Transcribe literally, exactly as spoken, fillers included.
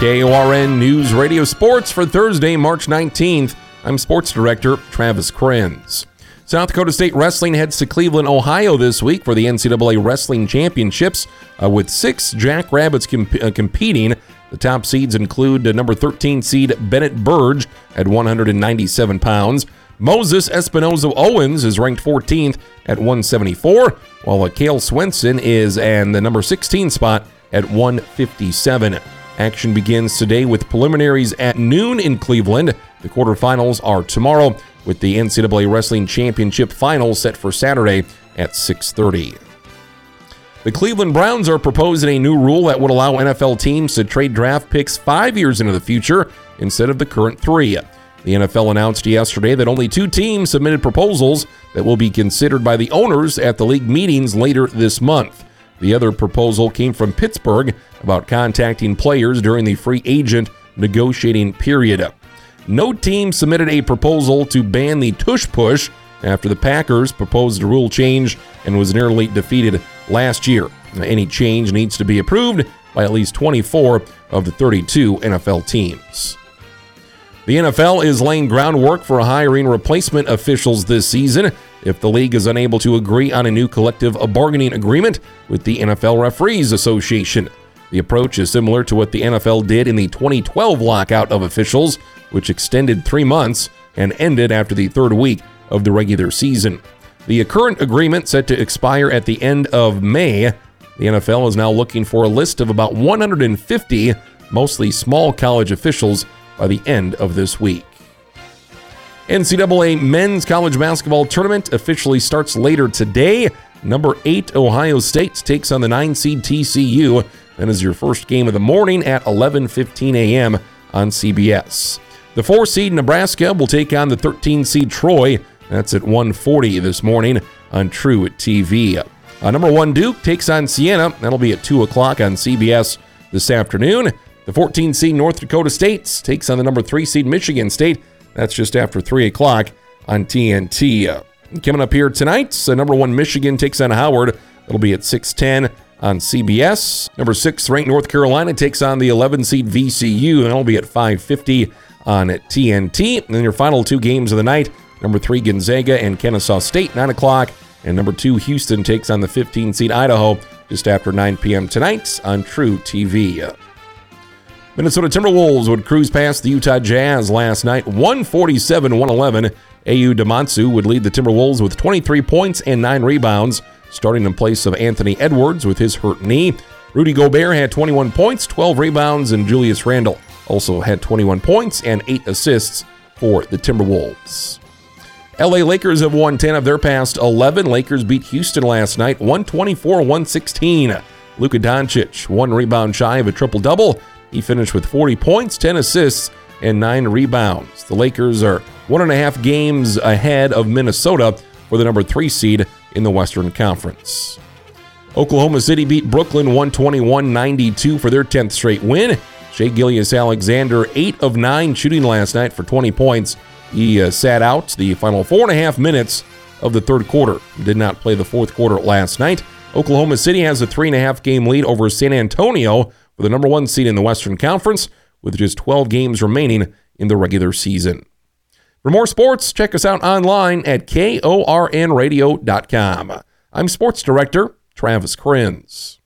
K O R N News Radio Sports for Thursday, March nineteenth. I'm Sports Director Travis Krenz. South Dakota State Wrestling heads to Cleveland, Ohio this week for the N C double A Wrestling Championships uh, with six Jackrabbits comp- uh, competing. The top seeds include uh, number thirteen seed Bennett Burge at one hundred ninety-seven pounds. Moses Espinoza Owens is ranked fourteenth at one seventy-four, while uh, Cale Swenson is in the number sixteen spot at one fifty-seven. Action begins today with preliminaries at noon in Cleveland. The quarterfinals are tomorrow, with the N C double A Wrestling Championship Finals set for Saturday at six thirty. The Cleveland Browns are proposing a new rule that would allow N F L teams to trade draft picks five years into the future instead of the current three. The N F L announced yesterday that only two teams submitted proposals that will be considered by the owners at the league meetings later this month. The other proposal came from Pittsburgh about contacting players during the free agent negotiating period. No team submitted a proposal to ban the tush push after the Packers proposed a rule change and was nearly defeated last year. Any change needs to be approved by at least twenty-four of the thirty-two N F L teams. The N F L is laying groundwork for hiring replacement officials this season if the league is unable to agree on a new collective bargaining agreement with the N F L Referees Association. The approach is similar to what the N F L did in the twenty twelve lockout of officials, which extended three months and ended after the third week of the regular season. The current agreement, set to expire at the end of May, the N F L is now looking for a list of about one hundred fifty, mostly small college officials, by the end of this week. N C double A Men's College Basketball Tournament officially starts later today. Number eight Ohio State takes on the nine seed T C U. That is your first game of the morning at eleven fifteen a.m. on C B S. The four seed Nebraska will take on the thirteen seed Troy. That's at one forty this morning on True T V. Uh, number one Duke takes on Siena. That'll be at two o'clock on C B S this afternoon. The fourteen seed North Dakota State takes on the number three seed Michigan State. That's just after three o'clock on T N T. Uh, coming up here tonight, so number one Michigan takes on Howard. That'll be at six ten on C B S. Number six ranked North Carolina takes on the eleven seed V C U, and that'll be at five fifty on T N T. And then your final two games of the night, number three Gonzaga and Kennesaw State, nine o'clock. And number two Houston takes on the fifteen seed Idaho just after nine p.m. tonight on True T V. Minnesota Timberwolves would cruise past the Utah Jazz last night, one forty-seven to one eleven. Ayo Dosunmu would lead the Timberwolves with twenty-three points and nine rebounds, starting in place of Anthony Edwards with his hurt knee. Rudy Gobert had twenty-one points, twelve rebounds, and Julius Randle also had twenty-one points and eight assists for the Timberwolves. L A Lakers have won ten of their past eleven. Lakers beat Houston last night, one twenty-four to one sixteen. Luka Doncic, one rebound shy of a triple-double. He finished with forty points, ten assists, and nine rebounds. The Lakers are one and a half games ahead of Minnesota for the number three seed in the Western Conference. Oklahoma City beat Brooklyn one twenty-one ninety-two for their tenth straight win. Shai Gilgeous-Alexander, eight of nine shooting last night for twenty points. He uh, sat out the final four and a half minutes of the third quarter. Did not play the fourth quarter last night. Oklahoma City has a three and a half game lead over San Antonio for the number one seed in the Western Conference, with just twelve games remaining in the regular season. For more sports, check us out online at K O R N radio dot com. I'm Sports Director Travis Krenz.